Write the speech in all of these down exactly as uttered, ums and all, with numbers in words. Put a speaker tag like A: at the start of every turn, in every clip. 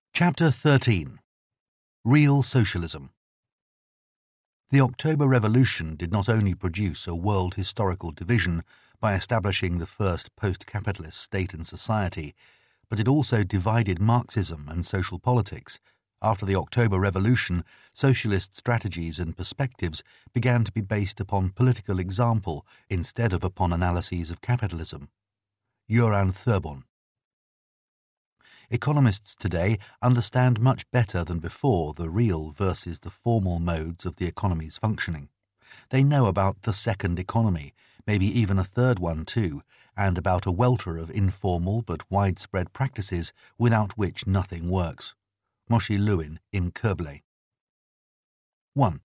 A: Chapter thirteen. Real Socialism. The October Revolution did not only produce a world historical division by establishing the first post-capitalist state and society, but it also divided Marxism and social politics. After the October Revolution, socialist strategies and perspectives began to be based upon political example instead of upon analyses of capitalism. Göran Thurborn. Economists today understand much better than before the real versus the formal modes of the economy's functioning. They know about the second economy, maybe even a third one too, and about a welter of informal but widespread practices without which nothing works. Moshe Lewin, Im Kerble. one.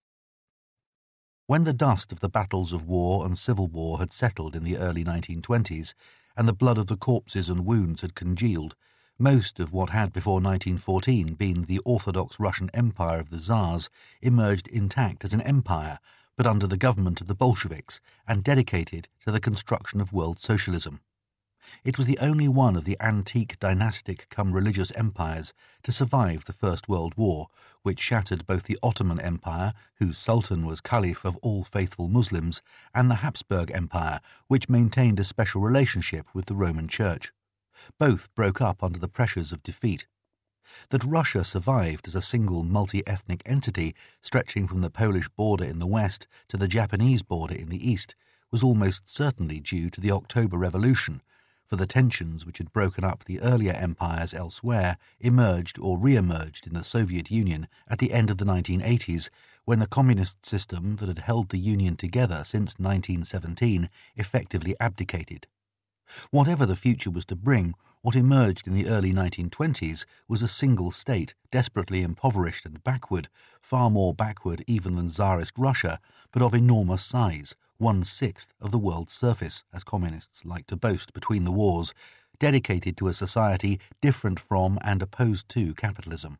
A: When the dust of the battles of war and civil war had settled in the early nineteen twenties, and the blood of the corpses and wounds had congealed, most of what had before nineteen fourteen been the Orthodox Russian Empire of the Tsars emerged intact as an empire, but under the government of the Bolsheviks and dedicated to the construction of world socialism. It was the only one of the antique dynastic come religious empires to survive the First World War, which shattered both the Ottoman Empire, whose Sultan was Caliph of all faithful Muslims, and the Habsburg Empire, which maintained a special relationship with the Roman Church. Both broke up under the pressures of defeat. That Russia survived as a single multi-ethnic entity stretching from the Polish border in the west to the Japanese border in the east was almost certainly due to the October Revolution, for the tensions which had broken up the earlier empires elsewhere emerged or re-emerged in the Soviet Union at the end of the nineteen eighties, when the communist system that had held the Union together since nineteen seventeen effectively abdicated. Whatever the future was to bring, what emerged in the early nineteen twenties was a single state, desperately impoverished and backward, far more backward even than Tsarist Russia, but of enormous size, one-sixth of the world's surface, as communists like to boast between the wars, dedicated to a society different from and opposed to capitalism.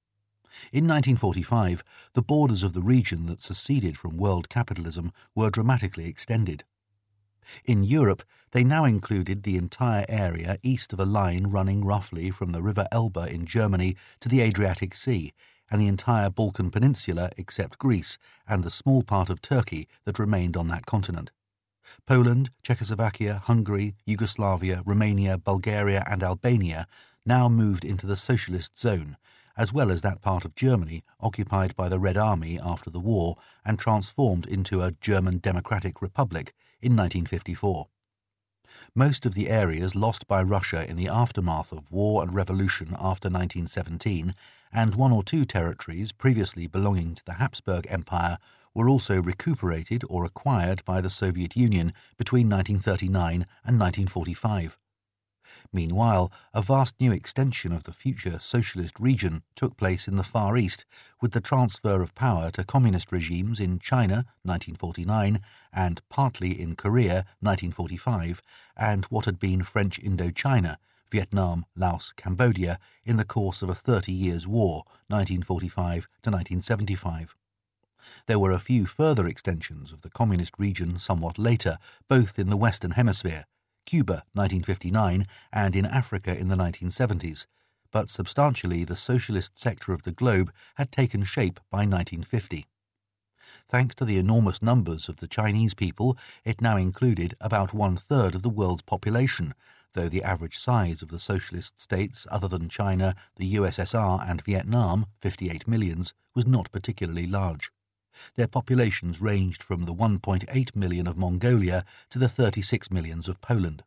A: In nineteen forty-five, the borders of the region that seceded from world capitalism were dramatically extended. In Europe, they now included the entire area east of a line running roughly from the River Elbe in Germany to the Adriatic Sea, and the entire Balkan Peninsula except Greece and the small part of Turkey that remained on that continent. Poland, Czechoslovakia, Hungary, Yugoslavia, Romania, Bulgaria and Albania now moved into the socialist zone, as well as that part of Germany occupied by the Red Army after the war and transformed into a German Democratic Republic in nineteen fifty-four. Most of the areas lost by Russia in the aftermath of war and revolution after nineteen seventeen, and one or two territories previously belonging to the Habsburg Empire, were also recuperated or acquired by the Soviet Union between nineteen thirty-nine and nineteen forty-five. Meanwhile, a vast new extension of the future socialist region took place in the Far East, with the transfer of power to communist regimes in China nineteen forty-nine and partly in Korea nineteen forty-five, and what had been French Indochina, Vietnam, Laos, Cambodia in the course of a thirty years' war, nineteen forty-five to nineteen seventy-five. There were a few further extensions of the communist region somewhat later, both in the Western Hemisphere, Cuba nineteen fifty-nine, and in Africa in the nineteen seventies, but substantially the socialist sector of the globe had taken shape by nineteen fifty. Thanks to the enormous numbers of the Chinese people, it now included about one-third of the world's population, though the average size of the socialist states other than China, the U S S R and Vietnam, fifty-eight millions, was not particularly large. Their populations ranged from the one point eight million of Mongolia to the thirty-six millions of Poland.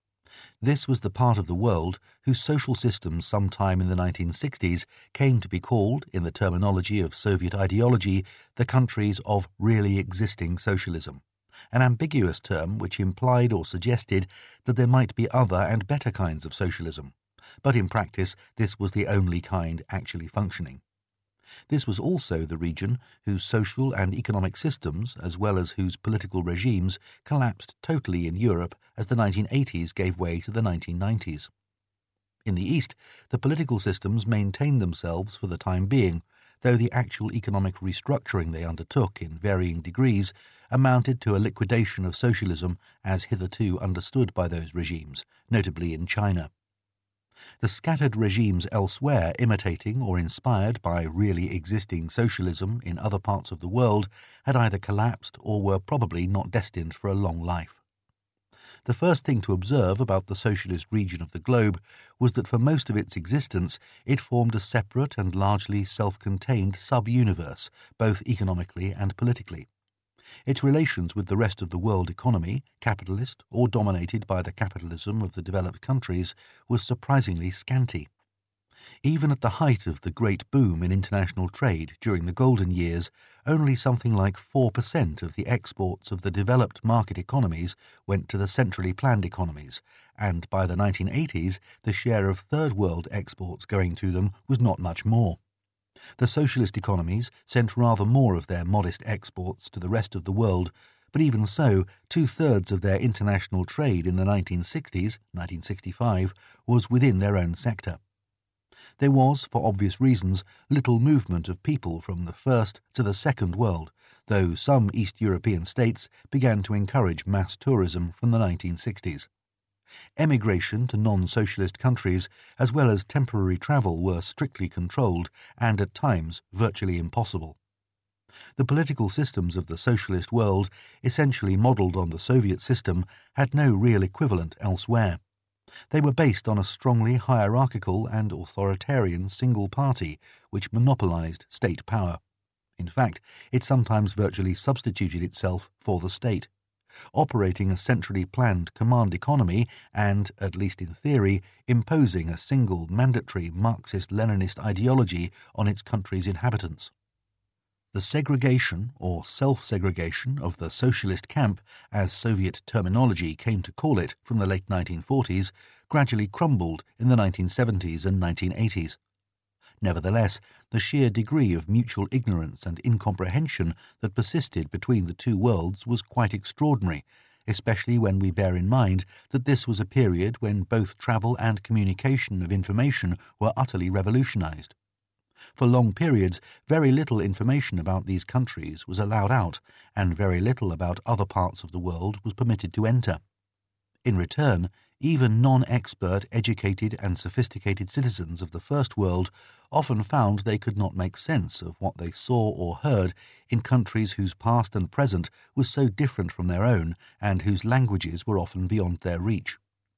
A: This was the part of the world whose social systems sometime in the nineteen sixties came to be called, in the terminology of Soviet ideology, the countries of really existing socialism, an ambiguous term which implied or suggested that there might be other and better kinds of socialism, but in practice this was the only kind actually functioning. This was also the region whose social and economic systems, as well as whose political regimes, collapsed totally in Europe as the nineteen eighties gave way to the nineteen nineties. In the East, the political systems maintained themselves for the time being, though the actual economic restructuring they undertook in varying degrees amounted to a liquidation of socialism as hitherto understood by those regimes, notably in China. The scattered regimes elsewhere imitating or inspired by really existing socialism in other parts of the world had either collapsed or were probably not destined for a long life. The first thing to observe about the socialist region of the globe was that for most of its existence it formed a separate and largely self-contained sub-universe, both economically and politically. Its relations with the rest of the world economy, capitalist or dominated by the capitalism of the developed countries, was surprisingly scanty. Even at the height of the great boom in international trade during the golden years, only something like four percent of the exports of the developed market economies went to the centrally planned economies, and by the nineteen eighties the share of third world exports going to them was not much more. The socialist economies sent rather more of their modest exports to the rest of the world, but even so, two-thirds of their international trade in the nineteen sixties, nineteen sixty-five, was within their own sector. There was, for obvious reasons, little movement of people from the first to the second world, though some East European states began to encourage mass tourism from the nineteen sixties. Emigration to non-socialist countries as well as temporary travel were strictly controlled and at times virtually impossible. The political systems of the socialist world, essentially modelled on the Soviet system, had no real equivalent elsewhere. They were based on a strongly hierarchical and authoritarian single party which monopolized state power. In fact, it sometimes virtually substituted itself for the state, operating a centrally planned command economy and, at least in theory, imposing a single mandatory Marxist-Leninist ideology on its country's inhabitants. The segregation or self-segregation of the socialist camp, as Soviet terminology came to call it from the late nineteen forties, gradually crumbled in the nineteen seventies and nineteen eighties. Nevertheless, the sheer degree of mutual ignorance and incomprehension that persisted between the two worlds was quite extraordinary, especially when we bear in mind that this was a period when both travel and communication of information were utterly revolutionized. For long periods, very little information about these countries was allowed out, and very little about other parts of the world was permitted to enter. In return, even non-expert, educated and sophisticated citizens of the First World often found they could not make sense of what they saw or heard in countries whose past and present was so different from their own and whose languages were often beyond their reach.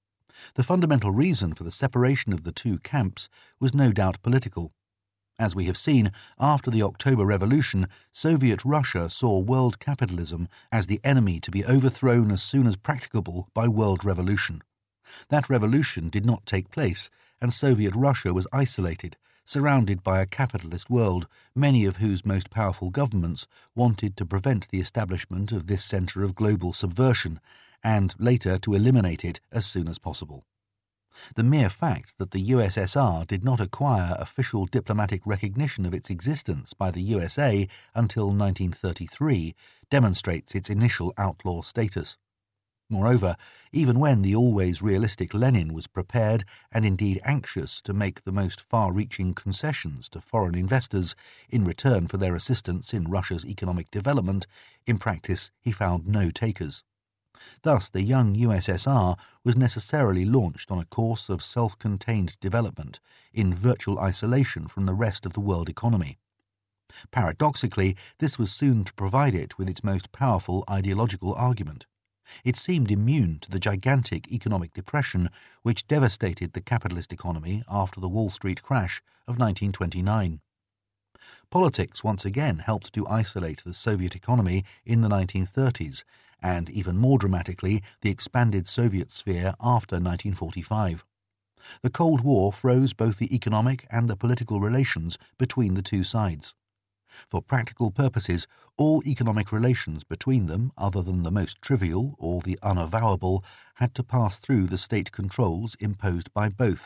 A: The fundamental reason for the separation of the two camps was no doubt political. As we have seen, after the October Revolution, Soviet Russia saw world capitalism as the enemy to be overthrown as soon as practicable by world revolution. That revolution did not take place, and Soviet Russia was isolated, surrounded by a capitalist world, many of whose most powerful governments wanted to prevent the establishment of this centre of global subversion, and later to eliminate it as soon as possible. The mere fact that the U S S R did not acquire official diplomatic recognition of its existence by the U S A until nineteen thirty-three demonstrates its initial outlaw status. Moreover, even when the always realistic Lenin was prepared and indeed anxious to make the most far-reaching concessions to foreign investors in return for their assistance in Russia's economic development, in practice he found no takers. Thus the young U S S R was necessarily launched on a course of self-contained development in virtual isolation from the rest of the world economy. Paradoxically, this was soon to provide it with its most powerful ideological argument. It seemed immune to the gigantic economic depression which devastated the capitalist economy after the Wall Street crash of nineteen twenty-nine. Politics once again helped to isolate the Soviet economy in the nineteen thirties, and even more dramatically the expanded Soviet sphere after nineteen forty-five. The Cold War froze both the economic and the political relations between the two sides. For practical purposes, all economic relations between them, other than the most trivial or the unavowable, had to pass through the state controls imposed by both.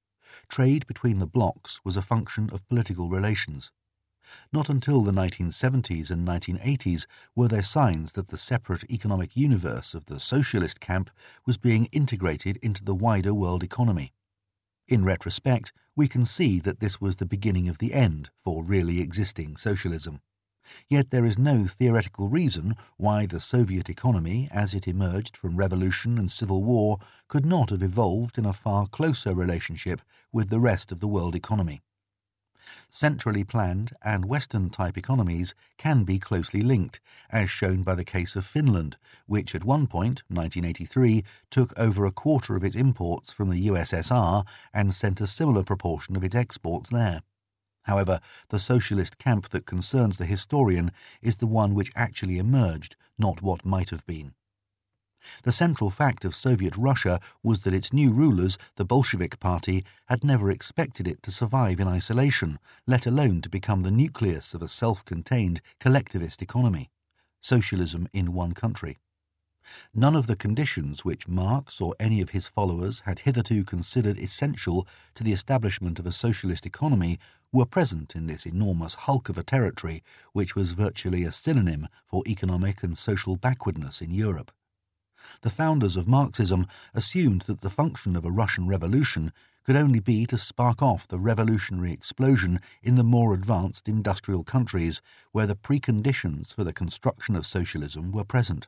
A: Trade between the blocs was a function of political relations. Not until the nineteen seventies and nineteen eighties were there signs that the separate economic universe of the socialist camp was being integrated into the wider world economy. In retrospect, we can see that this was the beginning of the end for really existing socialism. Yet there is no theoretical reason why the Soviet economy, as it emerged from revolution and civil war, could not have evolved in a far closer relationship with the rest of the world economy. Centrally planned and Western-type economies can be closely linked, as shown by the case of Finland, which at one point, nineteen eighty-three, took over a quarter of its imports from the U S S R and sent a similar proportion of its exports there. However, the socialist camp that concerns the historian is the one which actually emerged, not what might have been. The central fact of Soviet Russia was that its new rulers, the Bolshevik Party, had never expected it to survive in isolation, let alone to become the nucleus of a self-contained collectivist economy, socialism in one country. None of the conditions which Marx or any of his followers had hitherto considered essential to the establishment of a socialist economy were present in this enormous hulk of a territory which was virtually a synonym for economic and social backwardness in Europe. The founders of Marxism assumed that the function of a Russian revolution could only be to spark off the revolutionary explosion in the more advanced industrial countries where the preconditions for the construction of socialism were present.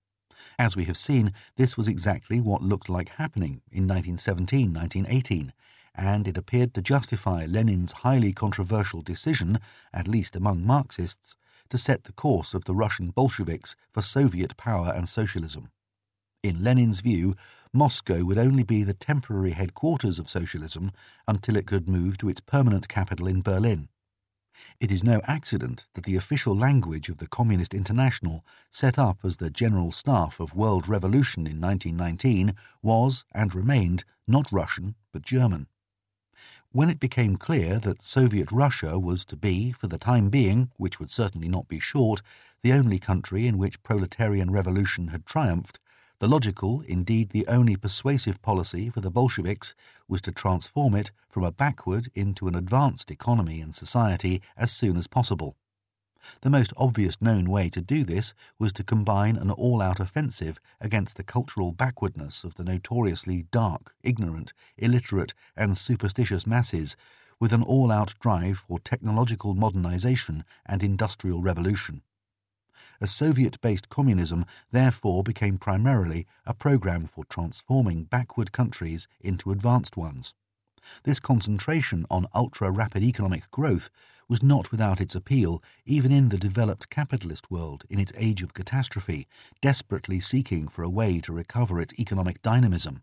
A: As we have seen, this was exactly what looked like happening in nineteen seventeen to nineteen eighteen, and it appeared to justify Lenin's highly controversial decision, at least among Marxists, to set the course of the Russian Bolsheviks for Soviet power and socialism. In Lenin's view, Moscow would only be the temporary headquarters of socialism until it could move to its permanent capital in Berlin. It is no accident that the official language of the Communist International, set up as the General Staff of World Revolution in nineteen nineteen, was and remained not Russian but German. When it became clear that Soviet Russia was to be, for the time being, which would certainly not be short, the only country in which proletarian revolution had triumphed, the logical, indeed the only persuasive policy for the Bolsheviks was to transform it from a backward into an advanced economy and society as soon as possible. The most obvious known way to do this was to combine an all-out offensive against the cultural backwardness of the notoriously dark, ignorant, illiterate and superstitious masses with an all-out drive for technological modernization and industrial revolution. A Soviet-based communism therefore became primarily a program for transforming backward countries into advanced ones. This concentration on ultra-rapid economic growth was not without its appeal even in the developed capitalist world in its age of catastrophe, desperately seeking for a way to recover its economic dynamism.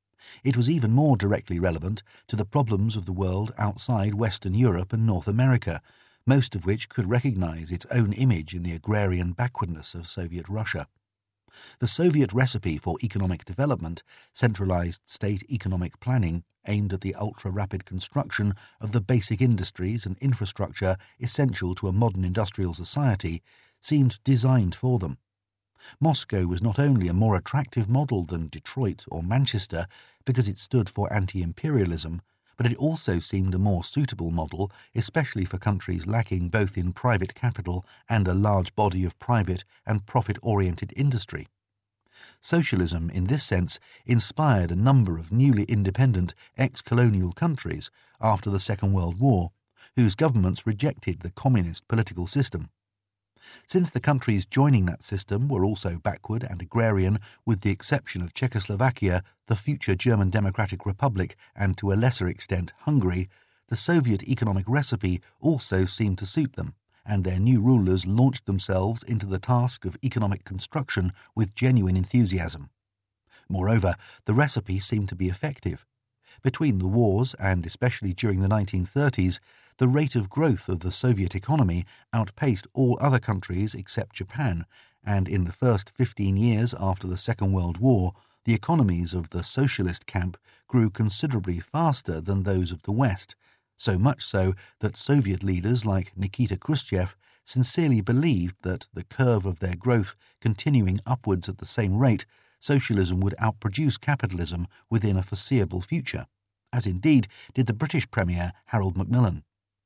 A: It was even more directly relevant to the problems of the world outside Western Europe and North America, most of which could recognize its own image in the agrarian backwardness of Soviet Russia. The Soviet recipe for economic development, centralized state economic planning aimed at the ultra-rapid construction of the basic industries and infrastructure essential to a modern industrial society, seemed designed for them. Moscow was not only a more attractive model than Detroit or Manchester because it stood for anti-imperialism, but it also seemed a more suitable model, especially for countries lacking both in private capital and a large body of private and profit-oriented industry. Socialism, in this sense, inspired a number of newly independent ex-colonial countries after the Second World War, whose governments rejected the communist political system. Since the countries joining that system were also backward and agrarian, with the exception of Czechoslovakia, the future German Democratic Republic, and to a lesser extent Hungary, the Soviet economic recipe also seemed to suit them, and their new rulers launched themselves into the task of economic construction with genuine enthusiasm. Moreover, the recipe seemed to be effective. Between the wars, and especially during the nineteen thirties, the rate of growth of the Soviet economy outpaced all other countries except Japan, and in the first fifteen years after the Second World War, the economies of the socialist camp grew considerably faster than those of the West, so much so that Soviet leaders like Nikita Khrushchev sincerely believed that, the curve of their growth continuing upwards at the same rate, socialism would outproduce capitalism within a foreseeable future, as indeed did the British Premier Harold Macmillan.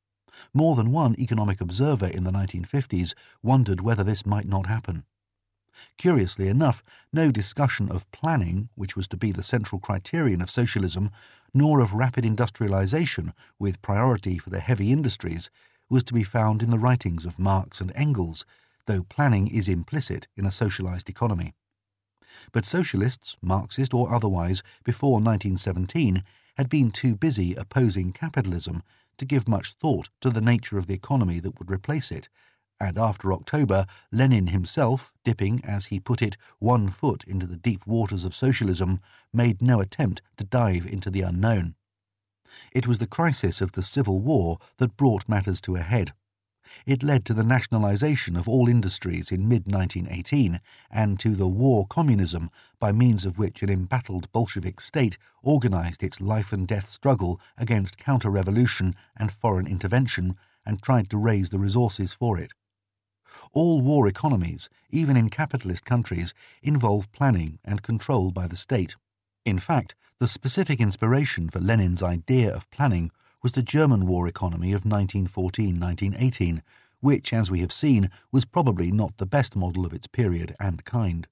A: More than one economic observer in the nineteen fifties wondered whether this might not happen. Curiously enough, no discussion of planning, which was to be the central criterion of socialism, nor of rapid industrialization with priority for the heavy industries, was to be found in the writings of Marx and Engels, though planning is implicit in a socialized economy. But socialists, Marxist or otherwise, before nineteen seventeen had been too busy opposing capitalism to give much thought to the nature of the economy that would replace it, and after October, Lenin himself, dipping, as he put it, one foot into the deep waters of socialism, made no attempt to dive into the unknown. It was the crisis of the Civil War that brought matters to a head. It led to the nationalization of all industries in mid nineteen eighteen and to the war communism by means of which an embattled Bolshevik state organized its life-and-death struggle against counter-revolution and foreign intervention and tried to raise the resources for it. All war economies, even in capitalist countries, involve planning and control by the state. In fact, the specific inspiration for Lenin's idea of planning was the German war economy of nineteen fourteen to nineteen eighteen, which, as we have seen, was probably not the best model of its period and kind.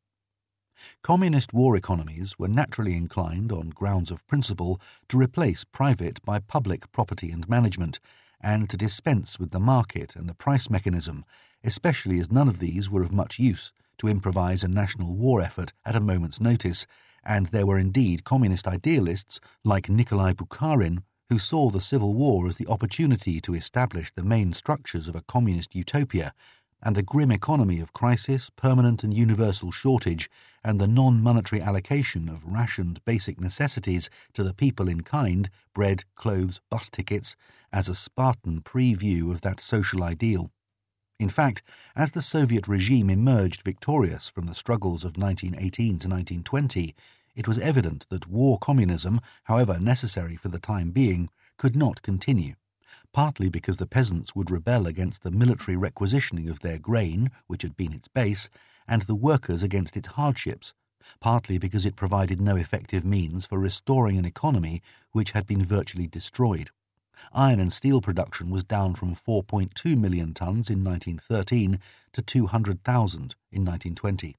A: Communist war economies were naturally inclined, on grounds of principle, to replace private by public property and management, and to dispense with the market and the price mechanism, especially as none of these were of much use to improvise a national war effort at a moment's notice, and there were indeed communist idealists like Nikolai Bukharin who saw the Civil War as the opportunity to establish the main structures of a communist utopia, and the grim economy of crisis, permanent and universal shortage, and the non-monetary allocation of rationed basic necessities to the people in kind, bread, clothes, bus tickets, as a Spartan preview of that social ideal. In fact, as the Soviet regime emerged victorious from the struggles of nineteen eighteen to nineteen twenty, it was evident that war communism, however necessary for the time being, could not continue, partly because the peasants would rebel against the military requisitioning of their grain, which had been its base, and the workers against its hardships, partly because it provided no effective means for restoring an economy which had been virtually destroyed. Iron and steel production was down from four point two million tons in nineteen thirteen to two hundred thousand in nineteen twenty.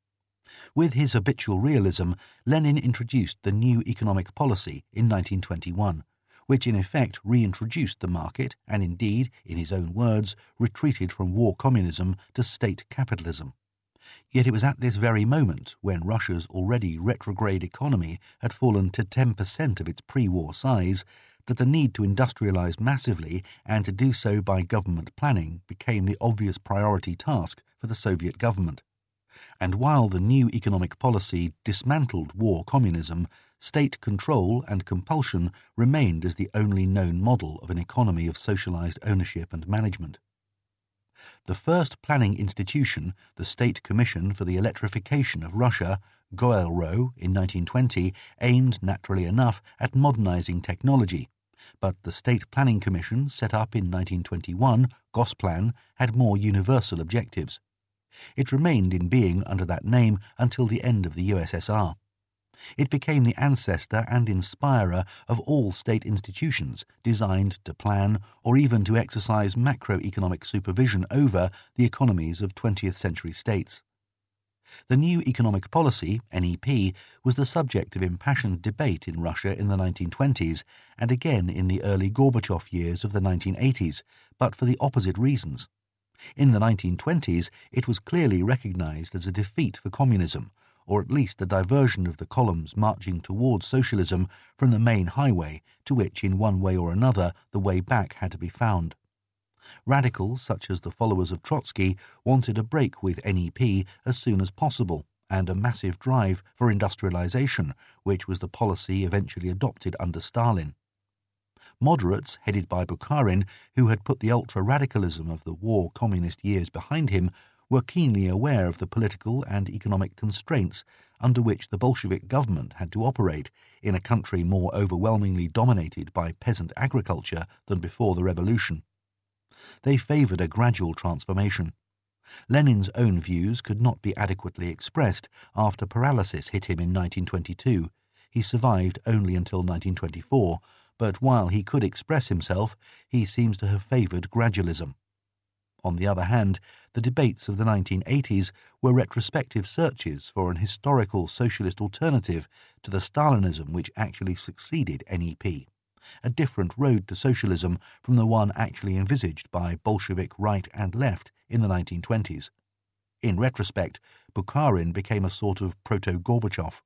A: With his habitual realism, Lenin introduced the new economic policy in nineteen twenty-one, which in effect reintroduced the market and indeed, in his own words, retreated from war communism to state capitalism. Yet it was at this very moment, when Russia's already retrograde economy had fallen to ten percent of its pre-war size, that the need to industrialize massively and to do so by government planning became the obvious priority task for the Soviet government. And while the new economic policy dismantled war communism, state control and compulsion remained as the only known model of an economy of socialized ownership and management. The first planning institution, the State Commission for the Electrification of Russia, Goel-Ro, in nineteen twenty, aimed, naturally enough, at modernizing technology, but the State Planning Commission, set up in nineteen twenty-one, Gosplan, had more universal objectives. It remained in being under that name until the end of the U S S R. It became the ancestor and inspirer of all state institutions designed to plan or even to exercise macroeconomic supervision over the economies of twentieth century states. The new economic policy, N E P, was the subject of impassioned debate in Russia in the nineteen twenties and again in the early Gorbachev years of the nineteen eighties, but for the opposite reasons. In the nineteen twenties, it was clearly recognized as a defeat for communism, or at least a diversion of the columns marching towards socialism from the main highway to which, in one way or another, the way back had to be found. Radicals, such as the followers of Trotsky, wanted a break with N E P as soon as possible, and a massive drive for industrialization, which was the policy eventually adopted under Stalin. Moderates, headed by Bukharin, who had put the ultra-radicalism of the war communist years behind him, were keenly aware of the political and economic constraints under which the Bolshevik government had to operate in a country more overwhelmingly dominated by peasant agriculture than before the revolution. They favored a gradual transformation. Lenin's own views could not be adequately expressed after paralysis hit him in nineteen twenty-two. He survived only until nineteen twenty-four, but while he could express himself, he seems to have favored gradualism. On the other hand, the debates of the nineteen eighties were retrospective searches for an historical socialist alternative to the Stalinism which actually succeeded N E P, a different road to socialism from the one actually envisaged by Bolshevik right and left in the nineteen twenties. In retrospect, Bukharin became a sort of proto-Gorbachev.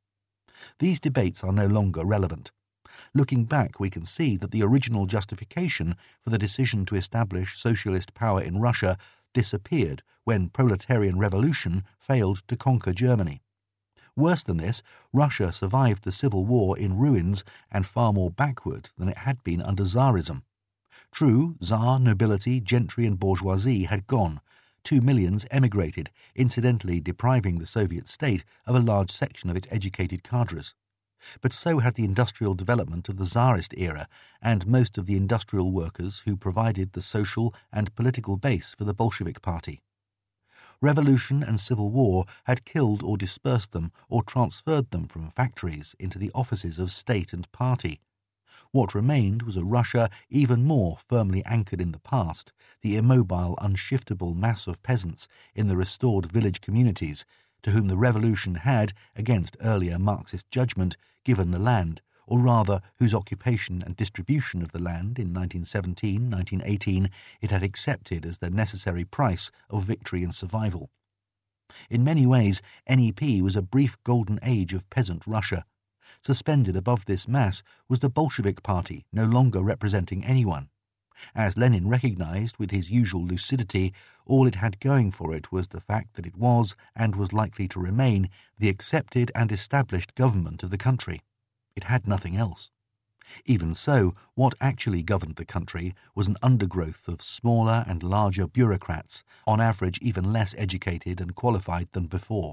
A: These debates are no longer relevant. Looking back, we can see that the original justification for the decision to establish socialist power in Russia disappeared when proletarian revolution failed to conquer Germany. Worse than this, Russia survived the civil war in ruins and far more backward than it had been under Tsarism. True, Tsar, nobility, gentry and bourgeoisie had gone. Two millions emigrated, incidentally depriving the Soviet state of a large section of its educated cadres. But so had the industrial development of the Tsarist era and most of the industrial workers who provided the social and political base for the Bolshevik Party. Revolution and civil war had killed or dispersed them or transferred them from factories into the offices of state and party. What remained was a Russia even more firmly anchored in the past, the immobile, unshiftable mass of peasants in the restored village communities, to whom the revolution had, against earlier Marxist judgment, given the land, or rather whose occupation and distribution of the land in nineteen seventeen, nineteen eighteen it had accepted as the necessary price of victory and survival. In many ways, N E P was a brief golden age of peasant Russia. Suspended above this mass was the Bolshevik Party, no longer representing anyone. As Lenin recognized with his usual lucidity, all it had going for it was the fact that it was, and was likely to remain, the accepted and established government of the country. It had nothing else. Even so, what actually governed the country was an undergrowth of smaller and larger bureaucrats, on average even less educated and qualified than before.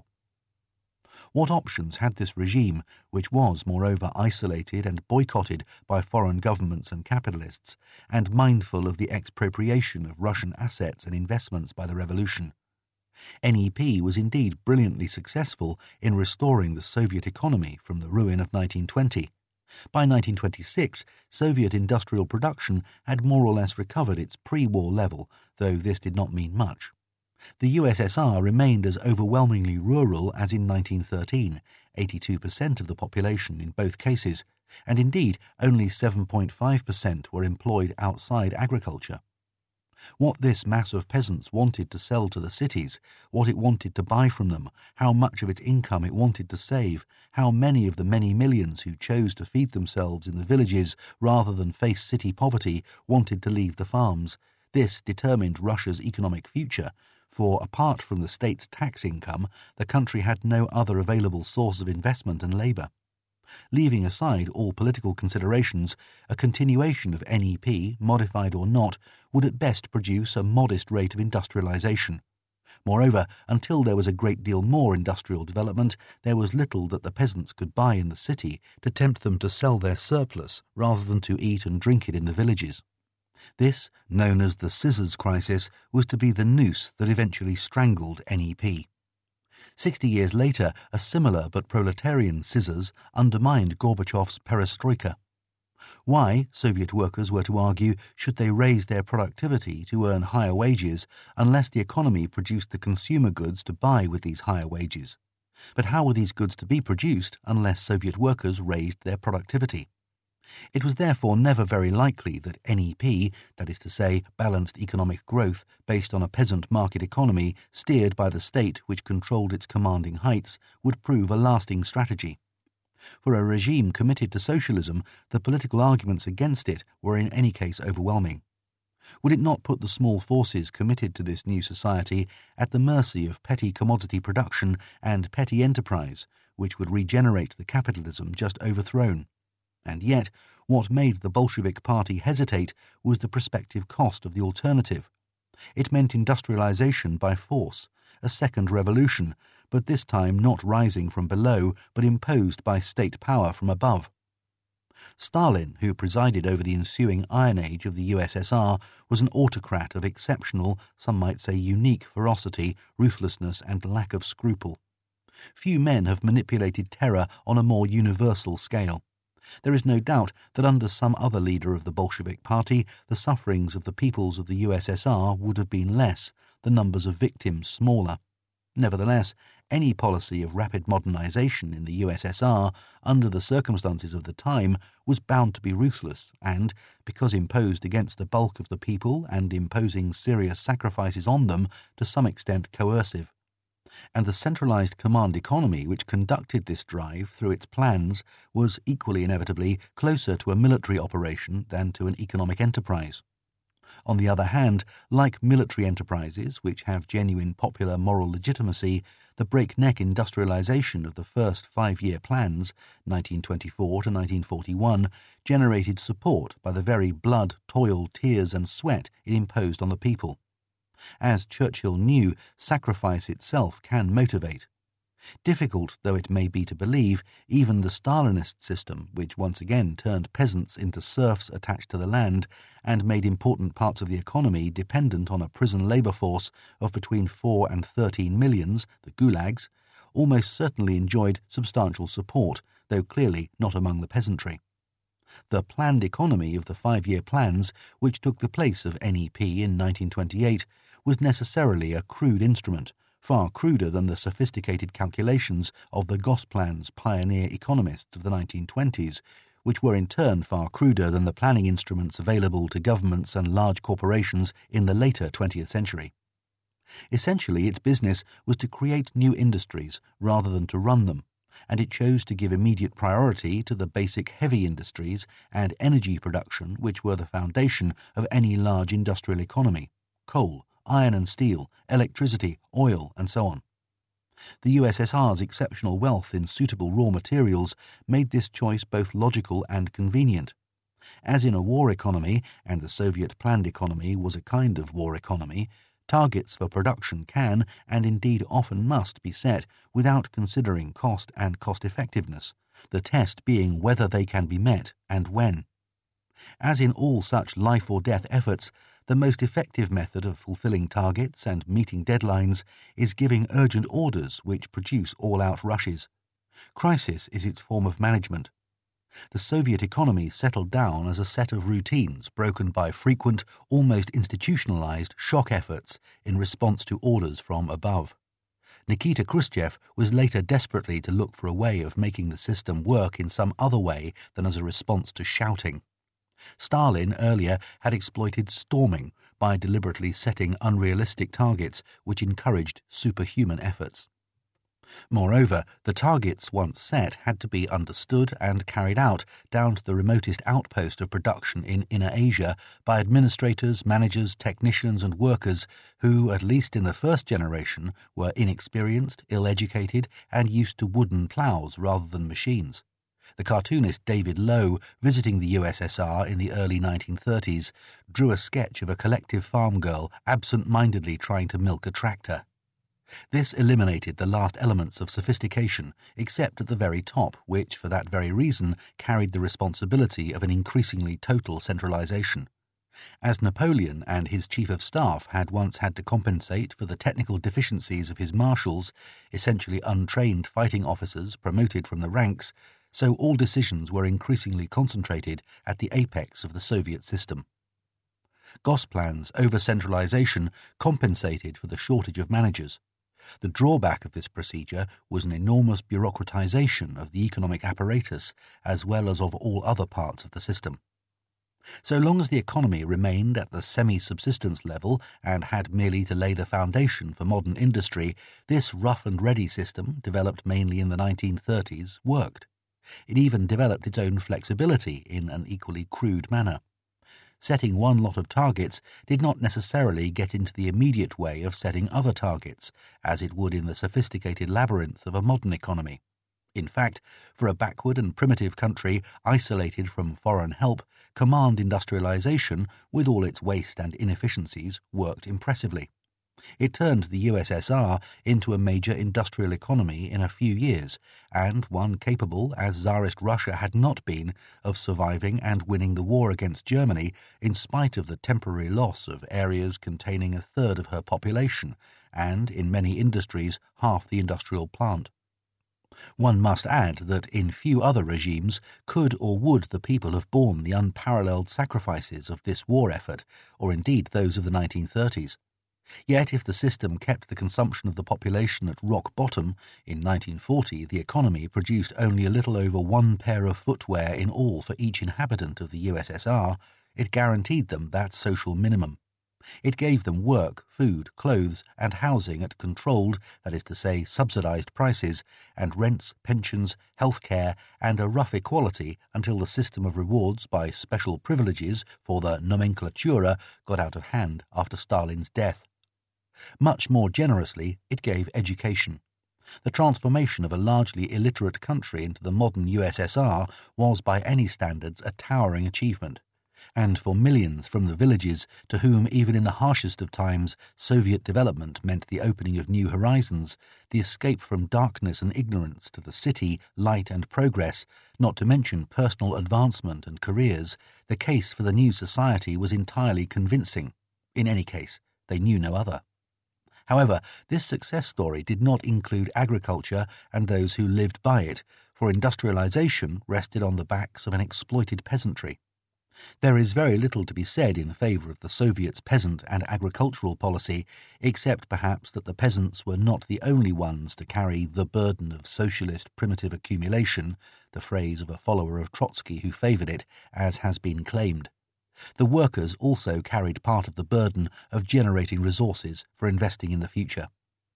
A: What options had this regime, which was, moreover, isolated and boycotted by foreign governments and capitalists, and mindful of the expropriation of Russian assets and investments by the revolution? N E P was indeed brilliantly successful in restoring the Soviet economy from the ruin of nineteen twenty. By nineteen twenty-six, Soviet industrial production had more or less recovered its pre-war level, though this did not mean much. The U S S R remained as overwhelmingly rural as in nineteen thirteen, eighty-two percent of the population in both cases, and indeed only seven point five percent were employed outside agriculture. What this mass of peasants wanted to sell to the cities, what it wanted to buy from them, how much of its income it wanted to save, how many of the many millions who chose to feed themselves in the villages rather than face city poverty wanted to leave the farms, this determined Russia's economic future, for apart from the state's tax income, the country had no other available source of investment and labour. Leaving aside all political considerations, a continuation of N E P, modified or not, would at best produce a modest rate of industrialization. Moreover, until there was a great deal more industrial development, there was little that the peasants could buy in the city to tempt them to sell their surplus rather than to eat and drink it in the villages. This, known as the scissors crisis, was to be the noose that eventually strangled N E P. Sixty years later, a similar but proletarian scissors undermined Gorbachev's perestroika. Why, Soviet workers were to argue, should they raise their productivity to earn higher wages unless the economy produced the consumer goods to buy with these higher wages? But how were these goods to be produced unless Soviet workers raised their productivity? It was therefore never very likely that N E P, that is to say, balanced economic growth based on a peasant market economy steered by the state which controlled its commanding heights, would prove a lasting strategy. For a regime committed to socialism, the political arguments against it were in any case overwhelming. Would it not put the small forces committed to this new society at the mercy of petty commodity production and petty enterprise, which would regenerate the capitalism just overthrown? And yet, what made the Bolshevik Party hesitate was the prospective cost of the alternative. It meant industrialization by force, a second revolution, but this time not rising from below, but imposed by state power from above. Stalin, who presided over the ensuing Iron Age of the U S S R, was an autocrat of exceptional, some might say unique ferocity, ruthlessness, and lack of scruple. Few men have manipulated terror on a more universal scale. There is no doubt that under some other leader of the Bolshevik Party, the sufferings of the peoples of the U S S R would have been less, the numbers of victims smaller. Nevertheless, Any policy of rapid modernization in the U S S R under the circumstances of the time was bound to be ruthless and, because imposed against the bulk of the people and imposing serious sacrifices on them, to some extent coercive. And the centralized command economy which conducted this drive through its plans was equally inevitably closer to a military operation than to an economic enterprise. On the other hand, like military enterprises which have genuine popular moral legitimacy, the breakneck industrialization of the first five-year plans, nineteen twenty-four to nineteen forty-one, generated support by the very blood, toil, tears and sweat it imposed on the people. As Churchill knew, sacrifice itself can motivate. Difficult though it may be to believe, even the Stalinist system, which once again turned peasants into serfs attached to the land and made important parts of the economy dependent on a prison labour force of between four and thirteen millions, the gulags, almost certainly enjoyed substantial support, though clearly not among the peasantry. The planned economy of the five-year plans, which took the place of N E P in nineteen twenty-eight, was necessarily a crude instrument, far cruder than the sophisticated calculations of the Gosplan's pioneer economists of the nineteen twenties, which were in turn far cruder than the planning instruments available to governments and large corporations in the later twentieth century. Essentially, its business was to create new industries rather than to run them, and it chose to give immediate priority to the basic heavy industries and energy production which were the foundation of any large industrial economy: coal, iron and steel, electricity, oil, and so on. The U S S R's exceptional wealth in suitable raw materials made this choice both logical and convenient. As in a war economy, and the Soviet planned economy was a kind of war economy, targets for production can, and indeed often must, be set without considering cost and cost-effectiveness, the test being whether they can be met and when. As in all such life-or-death efforts, the most effective method of fulfilling targets and meeting deadlines is giving urgent orders which produce all-out rushes. Crisis is its form of management. The Soviet economy settled down as a set of routines broken by frequent, almost institutionalized shock efforts in response to orders from above. Nikita Khrushchev was later desperately to look for a way of making the system work in some other way than as a response to shouting. Stalin earlier had exploited storming by deliberately setting unrealistic targets which encouraged superhuman efforts. Moreover, the targets once set had to be understood and carried out down to the remotest outpost of production in Inner Asia by administrators, managers, technicians and workers who, at least in the first generation, were inexperienced, ill-educated and used to wooden ploughs rather than machines. The cartoonist David Lowe, visiting the U S S R in the early nineteen thirties, drew a sketch of a collective farm girl absent-mindedly trying to milk a tractor. This eliminated the last elements of sophistication, except at the very top, which, for that very reason, carried the responsibility of an increasingly total centralization. As Napoleon and his chief of staff had once had to compensate for the technical deficiencies of his marshals, essentially untrained fighting officers promoted from the ranks, so all decisions were increasingly concentrated at the apex of the Soviet system. Gosplan's over-centralization compensated for the shortage of managers. The drawback of this procedure was an enormous bureaucratization of the economic apparatus as well as of all other parts of the system. So long as the economy remained at the semi-subsistence level and had merely to lay the foundation for modern industry, this rough-and-ready system, developed mainly in the nineteen thirties, worked. It even developed its own flexibility in an equally crude manner. Setting one lot of targets did not necessarily get into the immediate way of setting other targets, as it would in the sophisticated labyrinth of a modern economy. In fact, for a backward and primitive country isolated from foreign help, command industrialization, with all its waste and inefficiencies, worked impressively. It turned the U S S R into a major industrial economy in a few years, and one capable, as Tsarist Russia had not been, of surviving and winning the war against Germany in spite of the temporary loss of areas containing a third of her population and, in many industries, half the industrial plant. One must add that in few other regimes could or would the people have borne the unparalleled sacrifices of this war effort, or indeed those of the nineteen thirties. Yet if the system kept the consumption of the population at rock bottom, in nineteen forty the economy produced only a little over one pair of footwear in all for each inhabitant of the U S S R, it guaranteed them that social minimum. It gave them work, food, clothes, and housing at controlled, that is to say subsidized prices, and rents, pensions, health care, and a rough equality until the system of rewards by special privileges for the nomenklatura got out of hand after Stalin's death. Much more generously, it gave education. The transformation of a largely illiterate country into the modern U S S R was by any standards a towering achievement. And for millions from the villages to whom even in the harshest of times Soviet development meant the opening of new horizons, the escape from darkness and ignorance to the city, light and progress, not to mention personal advancement and careers, the case for the new society was entirely convincing. In any case, they knew no other. However, this success story did not include agriculture and those who lived by it, for industrialization rested on the backs of an exploited peasantry. There is very little to be said in favour of the Soviets' peasant and agricultural policy, except perhaps that the peasants were not the only ones to carry the burden of socialist primitive accumulation, the phrase of a follower of Trotsky who favoured it, as has been claimed. The workers also carried part of the burden of generating resources for investing in the future.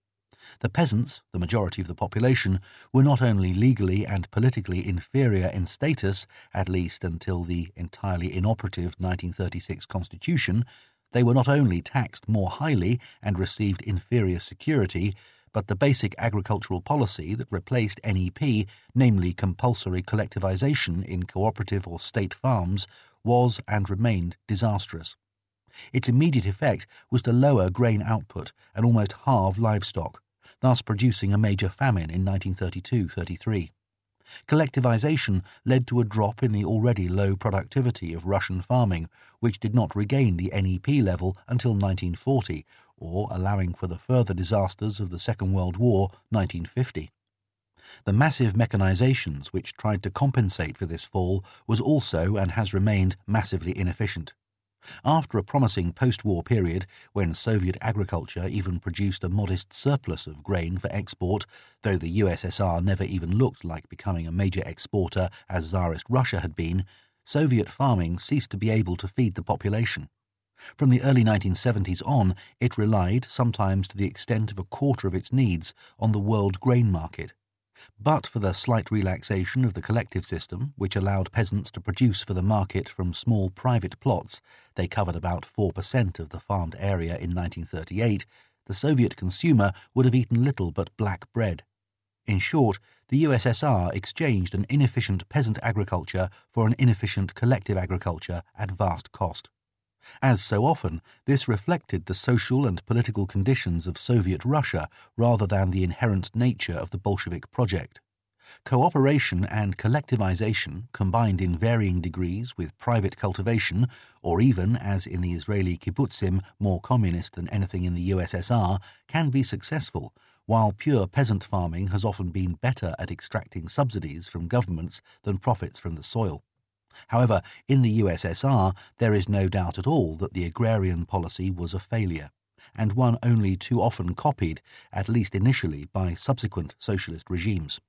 A: The peasants, the majority of the population, were not only legally and politically inferior in status, at least until the entirely inoperative nineteen thirty-six Constitution, they were not only taxed more highly and received inferior security, but the basic agricultural policy that replaced N E P, namely compulsory collectivization in cooperative or state farms, was and remained disastrous. Its immediate effect was to lower grain output and almost halve livestock, thus producing a major famine in nineteen thirty-two thirty-three. Collectivization led to a drop in the already low productivity of Russian farming, which did not regain the N E P level until nineteen forty, or, allowing for the further disasters of the Second World War, nineteen fifty. The massive mechanizations which tried to compensate for this fall was also and has remained massively inefficient. After a promising post-war period, when Soviet agriculture even produced a modest surplus of grain for export, though the U S S R never even looked like becoming a major exporter as Tsarist Russia had been, Soviet farming ceased to be able to feed the population. From the early nineteen seventies on, it relied, sometimes to the extent of a quarter of its needs, on the world grain market. But for the slight relaxation of the collective system, which allowed peasants to produce for the market from small private plots, they covered about four percent of the farmed area in nineteen thirty-eight, the Soviet consumer would have eaten little but black bread. In short, the U S S R exchanged an inefficient peasant agriculture for an inefficient collective agriculture at vast cost. As so often, this reflected the social and political conditions of Soviet Russia rather than the inherent nature of the Bolshevik project. Cooperation and collectivization, combined in varying degrees with private cultivation, or even, as in the Israeli kibbutzim, more communist than anything in the U S S R, can be successful, while pure peasant farming has often been better at extracting subsidies from governments than profits from the soil. However, in the U S S R there is no doubt at all that the agrarian policy was a failure, and one only too often copied, at least initially, by subsequent socialist regimes.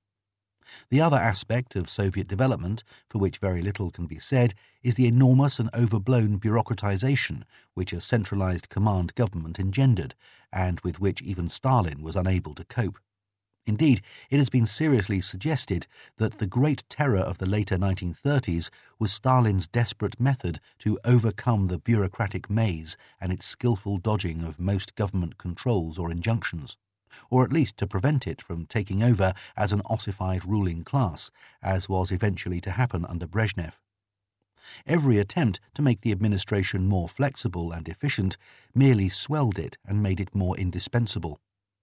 A: The other aspect of Soviet development, for which very little can be said, is the enormous and overblown bureaucratization which a centralized command government engendered, and with which even Stalin was unable to cope. Indeed, it has been seriously suggested that the great terror of the later nineteen thirties was Stalin's desperate method to overcome the bureaucratic maze and its skillful dodging of most government controls or injunctions, or at least to prevent it from taking over as an ossified ruling class, as was eventually to happen under Brezhnev. Every attempt to make the administration more flexible and efficient merely swelled it and made it more indispensable.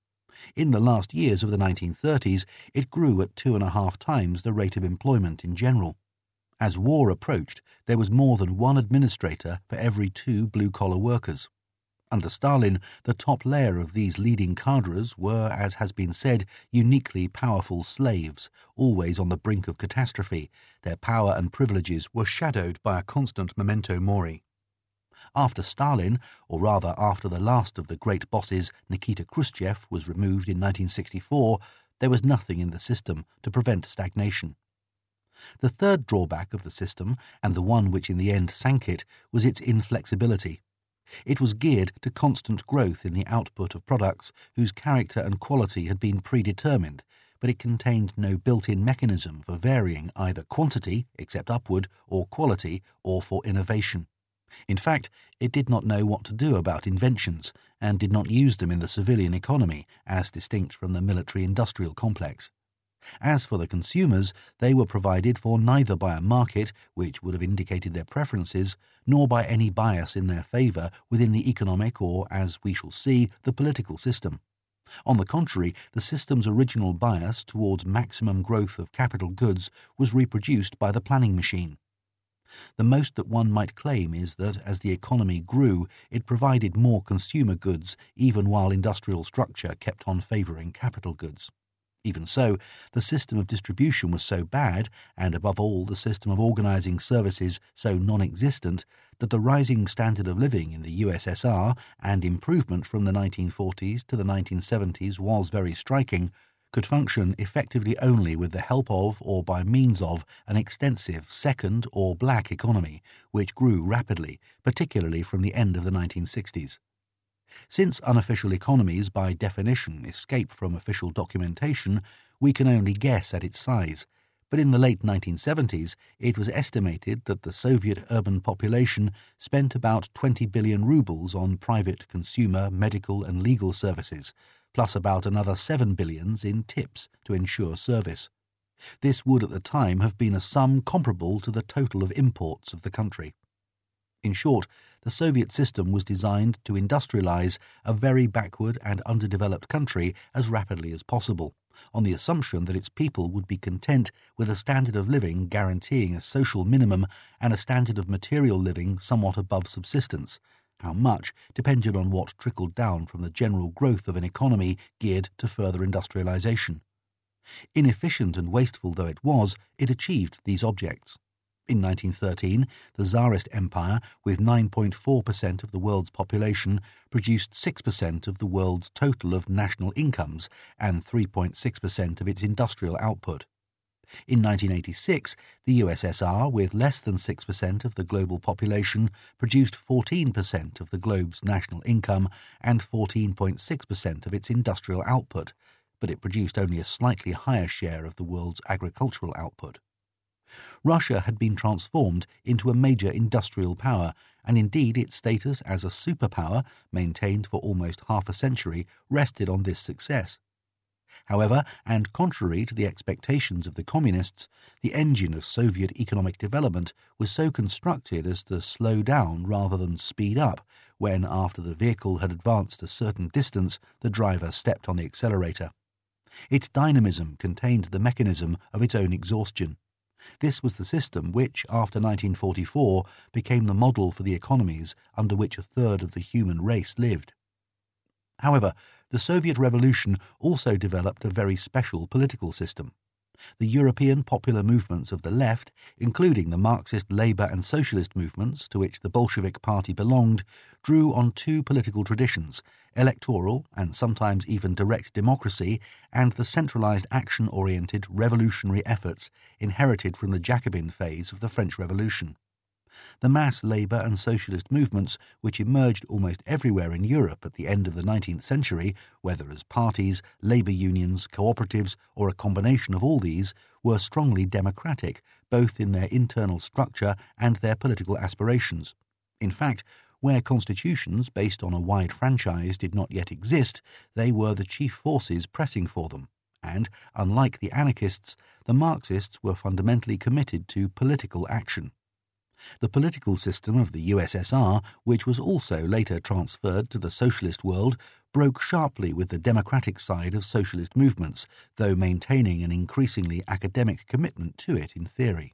A: In the last years of the nineteen thirties, it grew at two and a half times the rate of employment in general. As war approached, there was more than one administrator for every two blue-collar workers. Under Stalin, the top layer of these leading cadres were, as has been said, uniquely powerful slaves, always on the brink of catastrophe. Their power and privileges were shadowed by a constant memento mori. After Stalin, or rather after the last of the great bosses, Nikita Khrushchev, was removed in nineteen sixty-four, there was nothing in the system to prevent stagnation. The third drawback of the system, and the one which in the end sank it, was its inflexibility. It was geared to constant growth in the output of products whose character and quality had been predetermined, but it contained no built-in mechanism for varying either quantity, except upward, or quality, or for innovation. In fact, it did not know what to do about inventions, and did not use them in the civilian economy, as distinct from the military-industrial complex. As for the consumers, they were provided for neither by a market, which would have indicated their preferences, nor by any bias in their favour within the economic or, as we shall see, the political system. On the contrary, the system's original bias towards maximum growth of capital goods was reproduced by the planning machine. The most that one might claim is that, as the economy grew, it provided more consumer goods, even while industrial structure kept on favouring capital goods. Even so, the system of distribution was so bad, and above all the system of organising services so non-existent, that the rising standard of living in the U S S R, and improvement from the nineteen forties to the nineteen seventies was very striking, could function effectively only with the help of, or by means of, an extensive second or black economy, which grew rapidly, particularly from the end of the nineteen sixties. Since unofficial economies by definition escape from official documentation, we can only guess at its size, but in the late nineteen seventies it was estimated that the Soviet urban population spent about twenty billion rubles on private consumer, medical and legal services, plus about another seven billions in tips to ensure service. This would at the time have been a sum comparable to the total of imports of the country. In short, the Soviet system was designed to industrialize a very backward and underdeveloped country as rapidly as possible, on the assumption that its people would be content with a standard of living guaranteeing a social minimum and a standard of material living somewhat above subsistence. How much depended on what trickled down from the general growth of an economy geared to further industrialization. Inefficient and wasteful though it was, it achieved these objects. In nineteen thirteen, the Tsarist Empire, with nine point four percent of the world's population, produced six percent of the world's total of national incomes and three point six percent of its industrial output. In nineteen eighty-six, the U S S R, with less than six percent of the global population, produced fourteen percent of the globe's national income and fourteen point six percent of its industrial output, but it produced only a slightly higher share of the world's agricultural output. Russia had been transformed into a major industrial power, and indeed its status as a superpower, maintained for almost half a century, rested on this success. However, and contrary to the expectations of the Communists, the engine of Soviet economic development was so constructed as to slow down rather than speed up when, after the vehicle had advanced a certain distance, the driver stepped on the accelerator. Its dynamism contained the mechanism of its own exhaustion. This was the system which, after nineteen forty-four, became the model for the economies under which a third of the human race lived. However, the Soviet Revolution also developed a very special political system. The European popular movements of the left, including the Marxist Labour and Socialist movements to which the Bolshevik Party belonged, drew on two political traditions, electoral and sometimes even direct democracy, and the centralized action-oriented revolutionary efforts inherited from the Jacobin phase of the French Revolution. The mass labour and socialist movements, which emerged almost everywhere in Europe at the end of the nineteenth century, whether as parties, labour unions, cooperatives, or a combination of all these, were strongly democratic, both in their internal structure and their political aspirations. In fact, where constitutions based on a wide franchise did not yet exist, they were the chief forces pressing for them, and, unlike the anarchists, the Marxists were fundamentally committed to political action. The political system of the U S S R, which was also later transferred to the socialist world, broke sharply with the democratic side of socialist movements, though maintaining an increasingly academic commitment to it in theory.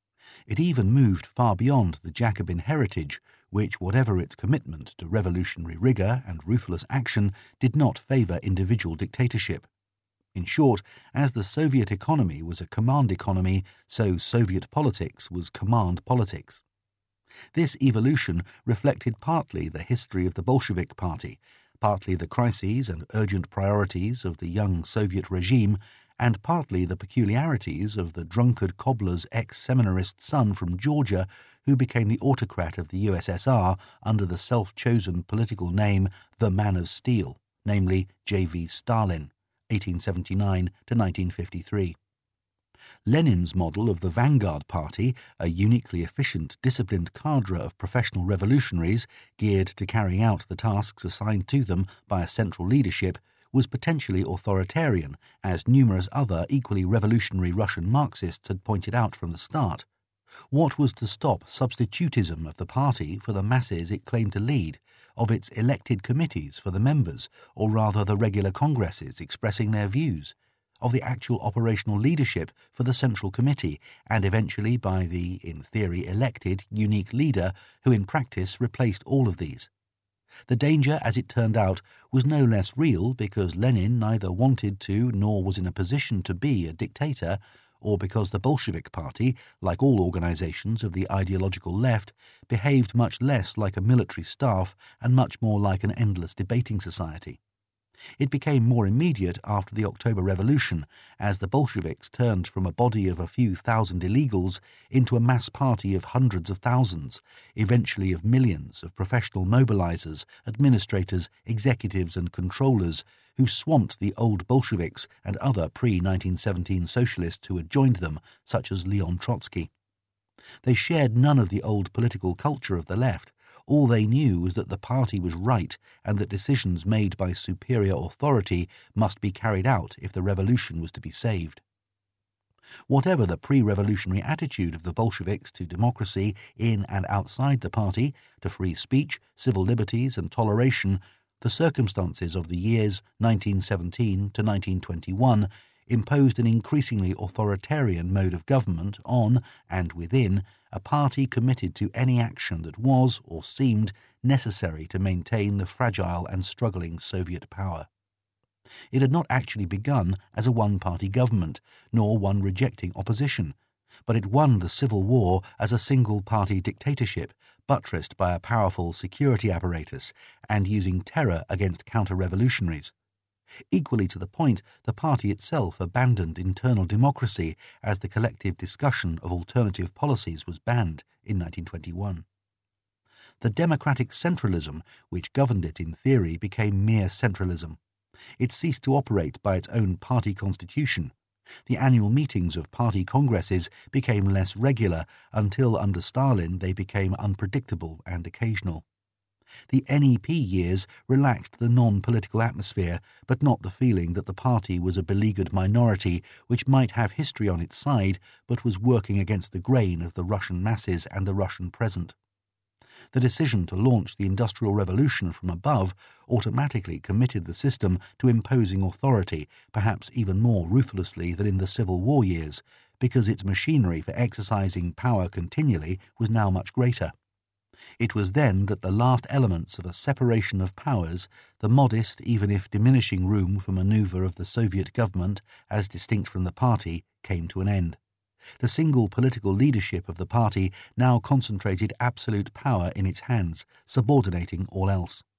A: It even moved far beyond the Jacobin heritage, which, whatever its commitment to revolutionary rigour and ruthless action, did not favour individual dictatorship. In short, as the Soviet economy was a command economy, so Soviet politics was command politics. This evolution reflected partly the history of the Bolshevik Party, partly the crises and urgent priorities of the young Soviet regime, and partly the peculiarities of the drunkard cobbler's ex-seminarist son from Georgia who became the autocrat of the U S S R under the self-chosen political name the Man of Steel, namely J V Stalin, eighteen seventy-nine to nineteen fifty-three. Lenin's model of the Vanguard Party, a uniquely efficient, disciplined cadre of professional revolutionaries geared to carrying out the tasks assigned to them by a central leadership, was potentially authoritarian, as numerous other equally revolutionary Russian Marxists had pointed out from the start. What was to stop substitutism of the party for the masses it claimed to lead, of its elected committees for the members, or rather the regular congresses expressing their views, of the actual operational leadership for the Central Committee, and eventually by the, in theory, elected, unique leader who in practice replaced all of these? The danger, as it turned out, was no less real because Lenin neither wanted to nor was in a position to be a dictator, or because the Bolshevik Party, like all organizations of the ideological left, behaved much less like a military staff and much more like an endless debating society. It became more immediate after the October Revolution, as the Bolsheviks turned from a body of a few thousand illegals into a mass party of hundreds of thousands, eventually of millions of professional mobilizers, administrators, executives and controllers who swamped the old Bolsheviks and other pre nineteen seventeen socialists who had joined them, such as Leon Trotsky. They shared none of the old political culture of the left. All they knew was that the party was right and that decisions made by superior authority must be carried out if the revolution was to be saved. Whatever the pre-revolutionary attitude of the Bolsheviks to democracy in and outside the party, to free speech, civil liberties and toleration, the circumstances of the years nineteen seventeen to nineteen twenty-one imposed an increasingly authoritarian mode of government on, and within, a party committed to any action that was, or seemed, necessary to maintain the fragile and struggling Soviet power. It had not actually begun as a one-party government, nor one rejecting opposition, but it won the Civil War as a single-party dictatorship, buttressed by a powerful security apparatus and using terror against counter-revolutionaries. Equally to the point, the party itself abandoned internal democracy as the collective discussion of alternative policies was banned in nineteen twenty-one. The democratic centralism which governed it in theory became mere centralism. It ceased to operate by its own party constitution. The annual meetings of party congresses became less regular until under Stalin they became unpredictable and occasional. The N E P years relaxed the non-political atmosphere, but not the feeling that the party was a beleaguered minority which might have history on its side, but was working against the grain of the Russian masses and the Russian present. The decision to launch the Industrial Revolution from above automatically committed the system to imposing authority, perhaps even more ruthlessly than in the Civil War years, because its machinery for exercising power continually was now much greater. It was then that the last elements of a separation of powers, the modest, even if diminishing room for manoeuvre of the Soviet government, as distinct from the party, came to an end. The single political leadership of the party now concentrated absolute power in its hands, subordinating all else.